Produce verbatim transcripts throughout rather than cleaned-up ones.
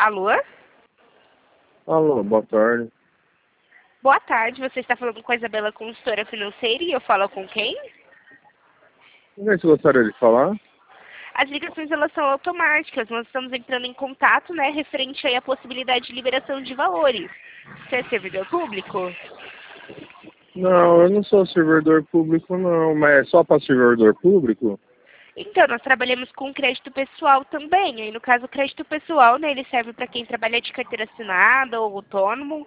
Alô? Alô, boa tarde. Boa tarde, você está falando com a Isabela, consultora financeira, e eu falo com quem? Com quem você gostaria de falar? As ligações elas são automáticas, nós estamos entrando em contato, né, referente aí à possibilidade de liberação de valores. Você é servidor público? Não, eu não sou servidor público não, mas é só para servidor público? Então, nós trabalhamos com crédito pessoal também. Aí, no caso, o crédito pessoal, né, ele serve para quem trabalha de carteira assinada ou autônomo.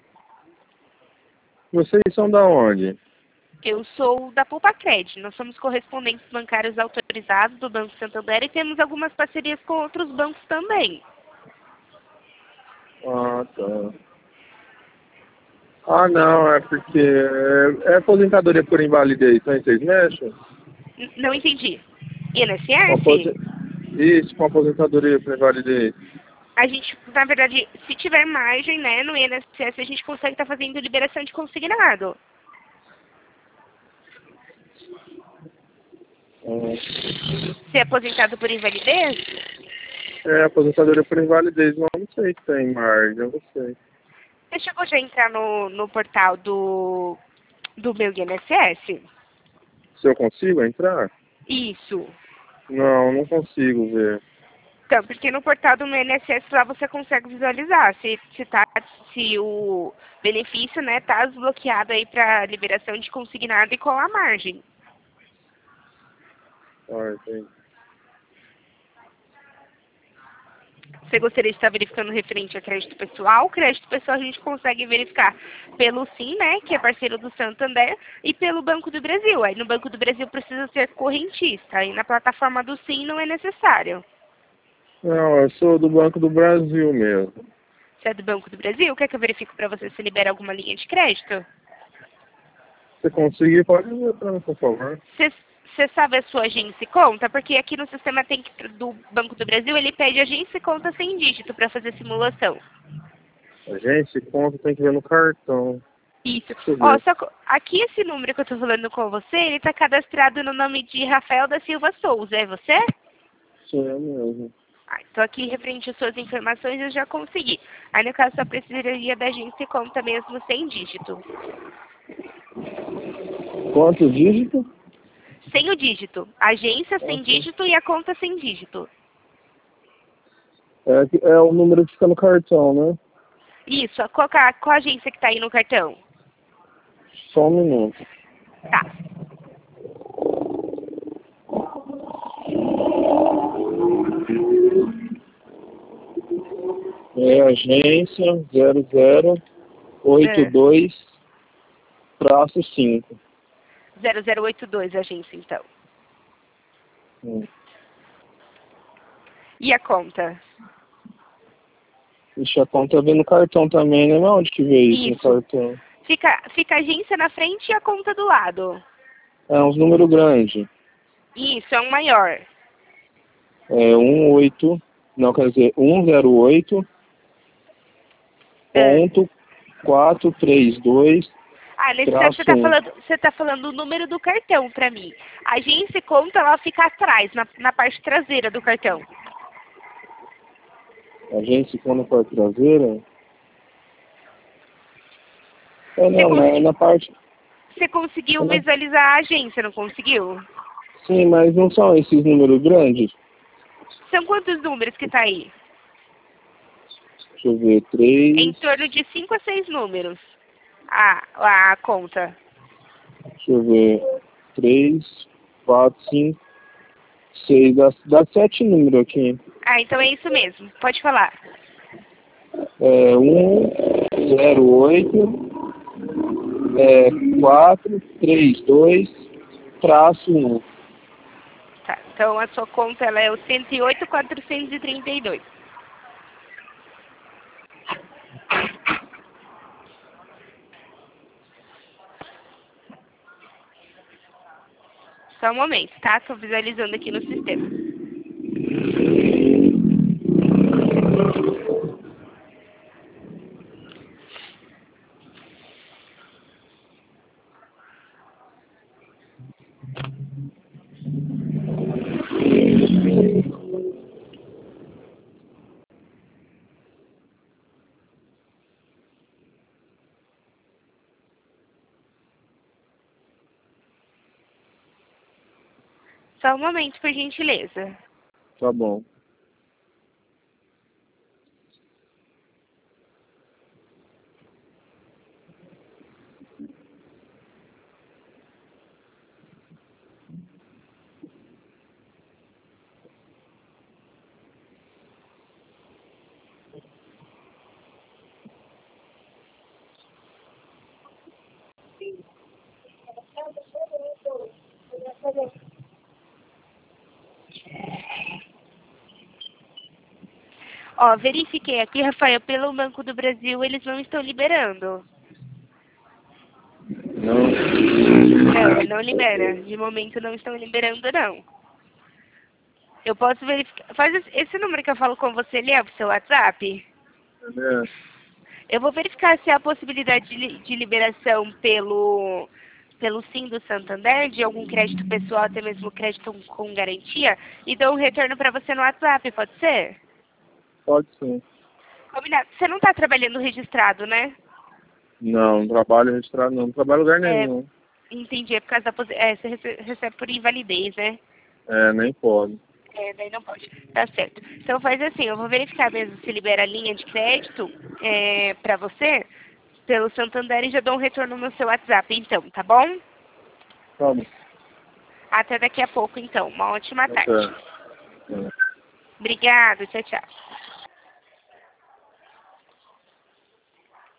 Vocês são da onde? Eu sou da Poupa-Cred. Nós somos correspondentes bancários autorizados do Banco Santander e temos algumas parcerias com outros bancos também. Ah, tá. Ah, não, é porque é, é aposentadoria por invalidez, então vocês mexem? N- Não entendi. Com aposen- I N S S? Isso, com aposentadoria por invalidez. A gente, na verdade, se tiver margem, né, no I N S S, a gente consegue estar fazendo liberação de consignado. Ah, Ser aposentado por invalidez? é, aposentadoria por invalidez, não, não sei se tem margem, eu não sei. Você chegou já a entrar no, no portal do, do meu I N S S? Se eu consigo entrar? Isso. Não, não consigo ver. Então, porque no portal do meu I N S S lá você consegue visualizar se, se, tá, se o benefício, né, tá desbloqueado aí para liberação de consignado e qual a margem. Ah, entendi. Você gostaria de estar verificando referente a crédito pessoal? Crédito pessoal a gente consegue verificar pelo Sim, né, que é parceiro do Santander, e pelo Banco do Brasil. Aí no Banco do Brasil precisa ser correntista, aí na plataforma do Sim não é necessário. Não, eu sou do Banco do Brasil mesmo. Você é do Banco do Brasil? Quer que eu verifique para você se libera alguma linha de crédito? Se conseguir, pode ver para mim, por favor. Você sabe a sua agência e conta? Porque aqui no sistema tem que, do Banco do Brasil, ele pede agência e conta sem dígito para fazer simulação. A gente, conta tem que ver no cartão. Isso. Deixa eu Ó, ver. só co- aqui esse número que eu tô falando com você, ele tá cadastrado no nome de Rafael da Silva Souza. É você? Sim, é mesmo. Ah, então aqui, referente às suas informações, eu já consegui. Aí, no caso, só precisaria da agência e conta mesmo sem dígito. Quantos dígitos? Sem o dígito. Agência sem Ok. dígito e a conta sem dígito. É, que- é o número que fica no cartão, né? Isso. Qual, que é a- qual a agência que tá aí no cartão? Só um minuto. Tá. É agência zero zero oito É. dois traço cinco. zero zero oito dois, agência, então. Hum. E a conta? Ixi, a conta vem no cartão também, né? Mas onde que vê isso no Isso. cartão? Fica, fica a agência na frente e a conta do lado. É uns números grandes. Isso, é um maior. É um oito, não, quer dizer, um zero oito É. ponto quatro três dois Ah, nesse caso você traço tá um. falando, você tá falando o número do cartão pra mim. A agência e conta, ela fica atrás, na, na parte traseira do cartão. Agência quando for traseira? É, Você, não, na, consi na parte... você conseguiu é na- visualizar a agência, não conseguiu? Sim, mas não são esses números grandes? São quantos números que tá aí? Deixa eu ver, Em três... torno de cinco a seis números. A, a conta. Deixa eu ver, três, quatro, cinco, seis, dá, dá sete números aqui. Ah, então é isso mesmo. Pode falar. É um, zero, oito, é, quatro, três, dois, traço um. Tá. Então a sua conta ela é o cento e oito, quatrocentos e trinta e dois. Só um momento, tá? Tô visualizando aqui no sistema. Só um momento, por gentileza. Tá bom. Ó, verifiquei aqui, Rafael, pelo Banco do Brasil, eles não estão liberando. Não. Não, não libera. De momento não estão liberando, não. Eu posso verificar. Faz esse esse número que eu falo com você, ele é pro seu WhatsApp? É. Eu vou verificar se há possibilidade de, li- de liberação pelo, pelo Sim do Santander, de algum crédito pessoal, até mesmo crédito com garantia, e dou um retorno para você no WhatsApp, pode ser? Pode ser. Combinado. Você não está trabalhando registrado, né? Não, não trabalho registrado não. Não trabalho em lugar É, nenhum. entendi, é por causa da posi- é, você rece- recebe por invalidez, né? É, nem pode. É, daí não pode. Tá certo. Então faz assim, eu vou verificar mesmo se libera a linha de crédito é, para você pelo Santander e já dou um retorno no seu WhatsApp, então, tá bom? Tá bom. Até daqui a pouco, então. Uma ótima tarde. Até. É. Obrigada, tchau, tchau.